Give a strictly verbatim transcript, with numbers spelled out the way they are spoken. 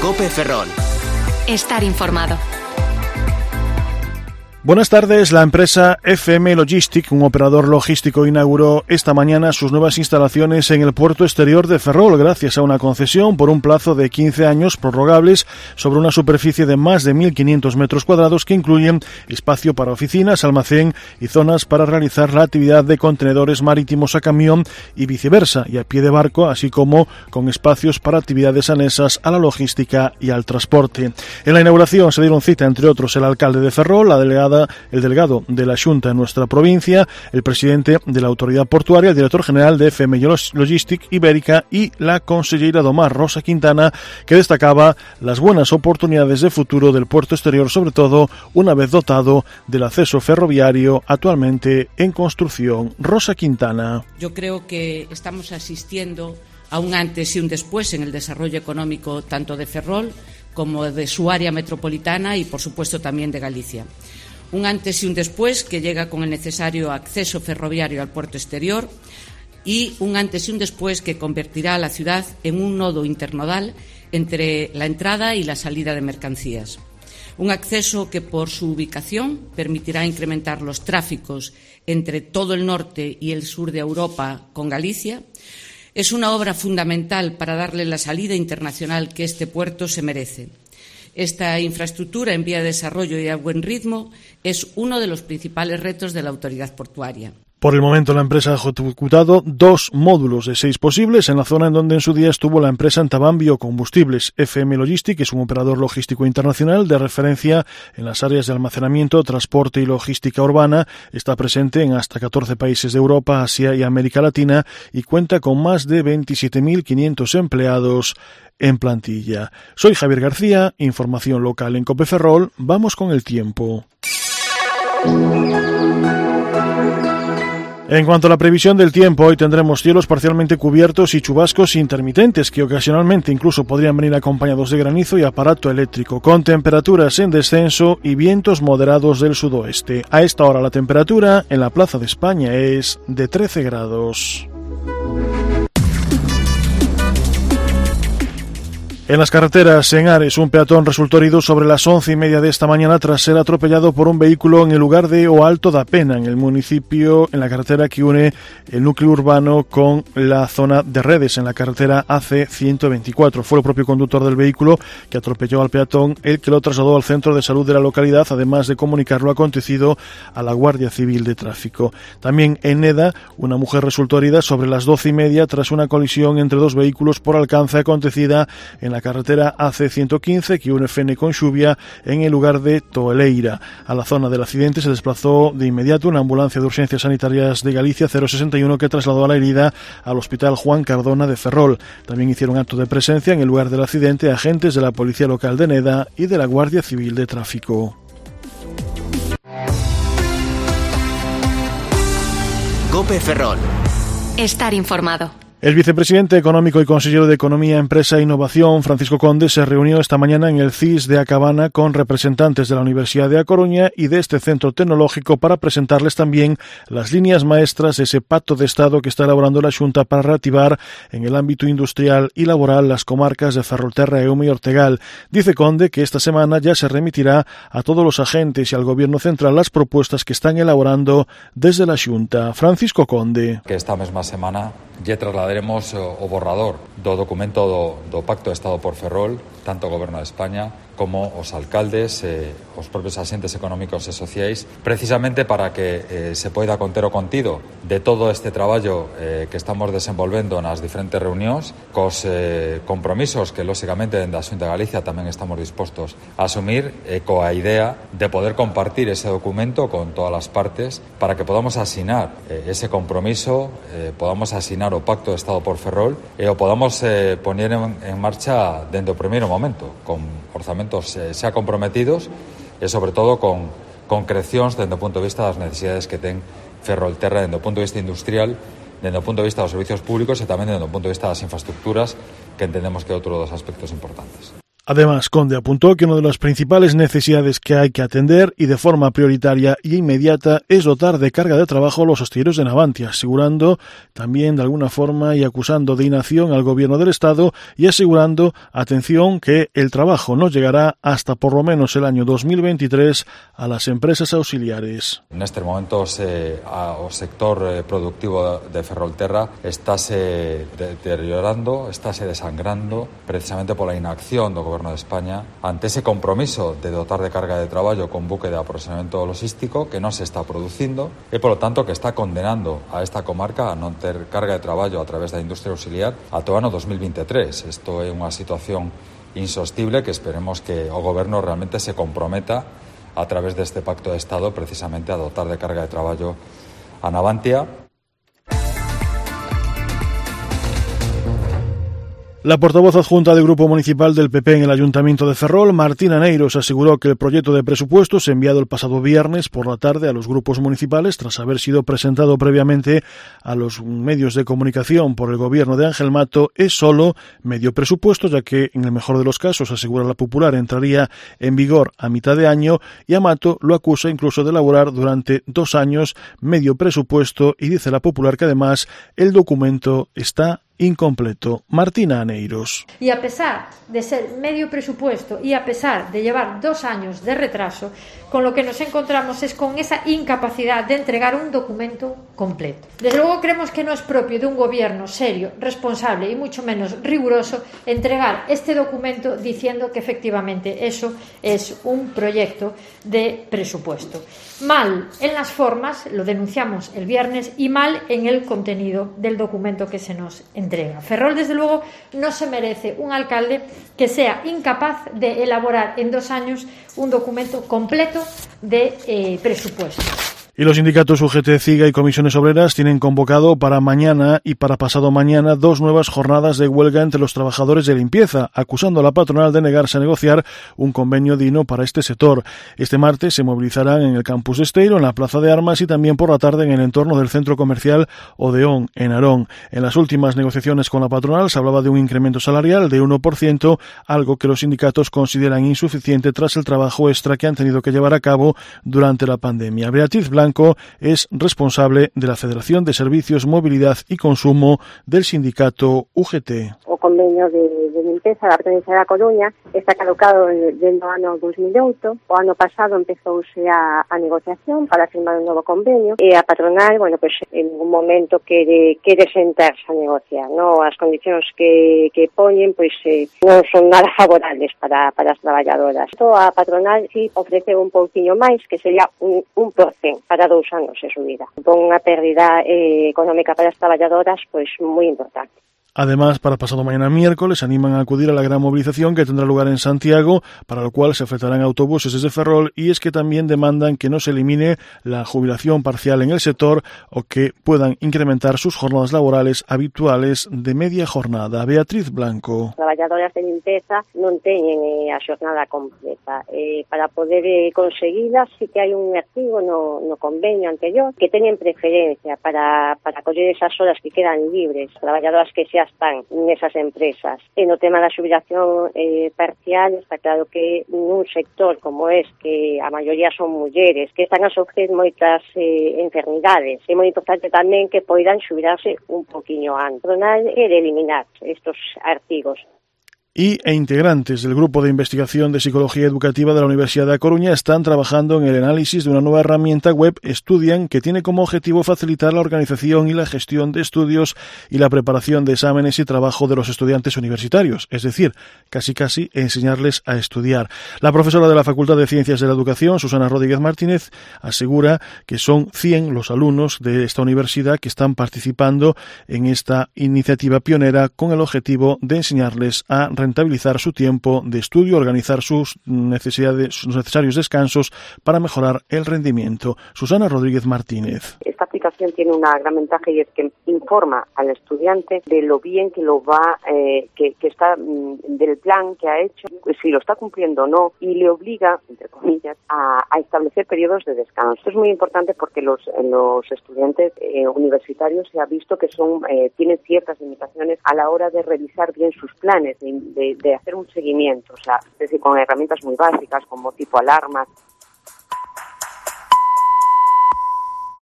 COPE Ferrol. Estar informado. Buenas tardes. La empresa F M Logistic, un operador logístico, inauguró esta mañana sus nuevas instalaciones en el puerto exterior de Ferrol gracias a una concesión por un plazo de quince años prorrogables sobre una superficie de más de mil quinientos metros cuadrados que incluyen espacio para oficinas, almacén y zonas para realizar la actividad de contenedores marítimos a camión y viceversa y a pie de barco, así como con espacios para actividades anexas a la logística y al transporte. En la inauguración se dieron cita, entre otros, el alcalde de Ferrol, la delegada el delegado de la Xunta en nuestra provincia, el presidente de la autoridad portuaria, el director general de F M Logistic Ibérica y la consellera do Mar, Rosa Quintana, que destacaba las buenas oportunidades de futuro del puerto exterior, sobre todo una vez dotado del acceso ferroviario actualmente en construcción. Rosa Quintana. Yo creo que estamos asistiendo a un antes y un después en el desarrollo económico tanto de Ferrol como de su área metropolitana y, por supuesto, también de Galicia. Un antes y un después que llega con el necesario acceso ferroviario al puerto exterior y un antes y un después que convertirá a la ciudad en un nodo internodal entre la entrada y la salida de mercancías. Un acceso que, por su ubicación, permitirá incrementar los tráficos entre todo el norte y el sur de Europa con Galicia. Es una obra fundamental para darle la salida internacional que este puerto se merece. Esta infraestructura en vía de desarrollo y a buen ritmo es uno de los principales retos de la autoridad portuaria. Por el momento, la empresa ha ejecutado dos módulos de seis posibles en la zona en donde en su día estuvo la empresa Antaban Biocombustibles. F M Logistic es un operador logístico internacional de referencia en las áreas de almacenamiento, transporte y logística urbana. Está presente en hasta catorce países de Europa, Asia y América Latina y cuenta con más de veintisiete mil quinientos empleados en plantilla. Soy Javier García, información local en COPE Ferrol. Vamos con el tiempo. En cuanto a la previsión del tiempo, hoy tendremos cielos parcialmente cubiertos y chubascos intermitentes que ocasionalmente incluso podrían venir acompañados de granizo y aparato eléctrico, con temperaturas en descenso y vientos moderados del sudoeste. A esta hora la temperatura en la Plaza de España es de trece grados. En las carreteras, en Ares, un peatón resultó herido sobre las once y media de esta mañana tras ser atropellado por un vehículo en el lugar de O Alto da Pena, en el municipio, en la carretera que une el núcleo urbano con la zona de Redes, en la carretera A C ciento veinticuatro. Fue el propio conductor del vehículo que atropelló al peatón el que lo trasladó al centro de salud de la localidad, además de comunicar lo acontecido a la Guardia Civil de Tráfico. También en Neda, una mujer resultó herida sobre las doce y media tras una colisión entre dos vehículos por alcance acontecida en la carretera A C ciento quince que une Fene con Xuvia en el lugar de Toeleira. A la zona del accidente se desplazó de inmediato una ambulancia de urgencias sanitarias de Galicia cero sesenta y uno que trasladó a la herida al Hospital Juan Cardona de Ferrol. También hicieron acto de presencia en el lugar del accidente agentes de la Policía Local de Neda y de la Guardia Civil de Tráfico. COPE Ferrol. Estar informado. El vicepresidente económico y consejero de Economía, Empresa e Innovación, Francisco Conde, se reunió esta mañana en el C I S de A Cabana con representantes de la Universidad de A Coruña y de este centro tecnológico para presentarles también las líneas maestras de ese pacto de Estado que está elaborando la Xunta para reactivar en el ámbito industrial y laboral las comarcas de Ferrolterra, Eume y Ortegal. Dice Conde que esta semana ya se remitirá a todos los agentes y al Gobierno central las propuestas que están elaborando desde la Xunta. Francisco Conde. Que esta mesma semana lle trasladaremos o borrador do documento do, do Pacto de Estado por Ferrol, tanto o Goberno de España como os alcaldes, eh, os propios asentes económicos e sociais, precisamente para que eh, se poida conter o contido de todo este traballo eh, que estamos desenvolvendo nas diferentes reunións, cos eh, compromisos que, lóxicamente, dende a Xunta de Galicia tamén estamos dispostos a asumir, e coa idea de poder compartir ese documento con todas as partes para que podamos asinar eh, ese compromiso, eh, podamos asinar o Pacto de Estado por Ferrol e o podamos eh, poner en, en marcha dende o primeiro momento, con orzamentos eh, xa comprometidos e, sobre todo, con concrecións dende o punto de vista das necesidades que ten Ferrolterra dende o punto de vista industrial, dende o punto de vista dos servicios públicos e tamén dende o punto de vista das infraestructuras, que entendemos que é outro dos aspectos importantes. Además, Conde apuntó que una de las principales necesidades que hay que atender y de forma prioritaria y inmediata es dotar de carga de trabajo a los astilleros de Navantia, asegurando también de alguna forma y acusando de inacción al gobierno del Estado y asegurando, atención, que el trabajo no llegará hasta por lo menos el año dos mil veintitrés a las empresas auxiliares. En estos momentos eh, o sector eh, productivo de Ferrolterra estáse deteriorando, estáse desangrando precisamente por la inacción do Goberno de España ante ese compromiso de dotar de carga de traballo con buque de aprovisionamento logístico que non se está producindo e, polo tanto, que está condenando a esta comarca a non ter carga de traballo a través da industria auxiliar ata o ano dos mil veintitrés. Isto é unha situación insostible que esperemos que o Goberno realmente se comprometa a través deste pacto de Estado precisamente a dotar de carga de traballo a Navantia. La portavoz adjunta del Grupo Municipal del P P en el Ayuntamiento de Ferrol, Martina Neiros, aseguró que el proyecto de presupuestos enviado el pasado viernes por la tarde a los grupos municipales, tras haber sido presentado previamente a los medios de comunicación por el gobierno de Ángel Mato, es solo medio presupuesto, ya que en el mejor de los casos, asegura la Popular, entraría en vigor a mitad de año, y a Mato lo acusa incluso de elaborar durante dos años medio presupuesto, y dice la Popular que además el documento está incompleto. Martina Neiros. Y a pesar de ser medio presupuesto y a pesar de llevar dos años de retraso, con lo que nos encontramos es con esa incapacidad de entregar un documento completo. Desde luego creemos que no es propio de un gobierno serio, responsable y mucho menos riguroso entregar este documento diciendo que efectivamente eso es un proyecto de presupuesto. Mal en las formas, lo denunciamos el viernes, y mal en el contenido del documento que se nos entrega. Ferrol, desde luego, no se merece un alcalde que sea incapaz de elaborar en dos años un documento completo de eh, presupuesto. Y los sindicatos U G T, CIGA y Comisiones Obreras tienen convocado para mañana y para pasado mañana dos nuevas jornadas de huelga entre los trabajadores de limpieza, acusando a la patronal de negarse a negociar un convenio digno para este sector. Este martes se movilizarán en el campus de Esteiro, en la Plaza de Armas, y también por la tarde en el entorno del centro comercial Odeón, en Arón. En las últimas negociaciones con la patronal se hablaba de un incremento salarial de uno por ciento, algo que los sindicatos consideran insuficiente tras el trabajo extra que han tenido que llevar a cabo durante la pandemia. Beatriz Blanco es responsable de la Federación de Servicios, Movilidad y Consumo del sindicato U G T. O convenio de, de limpeza da provincia da Coruña está caducado desde o ano dos mil oito. O ano pasado empezouse a, a negociación para firmar un novo convenio e a patronal, bueno, pues en un momento quere, quere sentarse a negociar, ¿no? As condicións que, que poñen, pues eh, non son nada favorables para, para as traballadoras. Entón, a patronal sí ofrece un pouquiño máis, que sería un, un porcento para dous anos de subida. Con unha pérdida eh, económica para as traballadoras, pois moi importante. Además, para pasado mañana miércoles animan a acudir a la gran movilización que tendrá lugar en Santiago, para lo cual se ofrecerán autobuses desde Ferrol, y es que también demandan que no se elimine la jubilación parcial en el sector o que puedan incrementar sus jornadas laborales habituales de media jornada. Beatriz Blanco. As traballadoras de limpeza non teñen eh, a xornada completa. Eh, para poder eh, conseguilas, sí que hai un artigo no, no convenio anterior que teñen preferencia para, para coller esas horas que quedan libres. Traballadoras que xa están nesas empresas. E no tema da xubilación eh, parcial, está claro que nun sector como es, que a maioría son mulleres, que están a sofrer moitas eh, enfermidades, é moi importante tamén que poidan xubilarse un poquinho antes. É de eliminar estos artigos. Y e integrantes del Grupo de Investigación de Psicología Educativa de la Universidad de A Coruña están trabajando en el análisis de una nueva herramienta web, Estudian, que tiene como objetivo facilitar la organización y la gestión de estudios y la preparación de exámenes y trabajo de los estudiantes universitarios, es decir, casi casi enseñarles a estudiar. La profesora de la Facultad de Ciencias de la Educación, Susana Rodríguez Martínez, asegura que son cien los alumnos de esta universidad que están participando en esta iniciativa pionera con el objetivo de enseñarles a rentabilizar su tiempo de estudio, organizar sus necesidades, sus necesarios descansos para mejorar el rendimiento. Susana Rodríguez Martínez. Esta aplicación tiene una gran ventaja y es que informa al estudiante de lo bien que lo va, eh, que, que está, del plan que ha hecho, si lo está cumpliendo o no, y le obliga, entre comillas, a, a establecer periodos de descanso. Esto es muy importante porque los, los estudiantes eh, universitarios se ha visto que son, eh, tienen ciertas limitaciones a la hora de revisar bien sus planes, de de, de hacer un seguimiento, o sea, es decir, con herramientas muy básicas como tipo alarmas,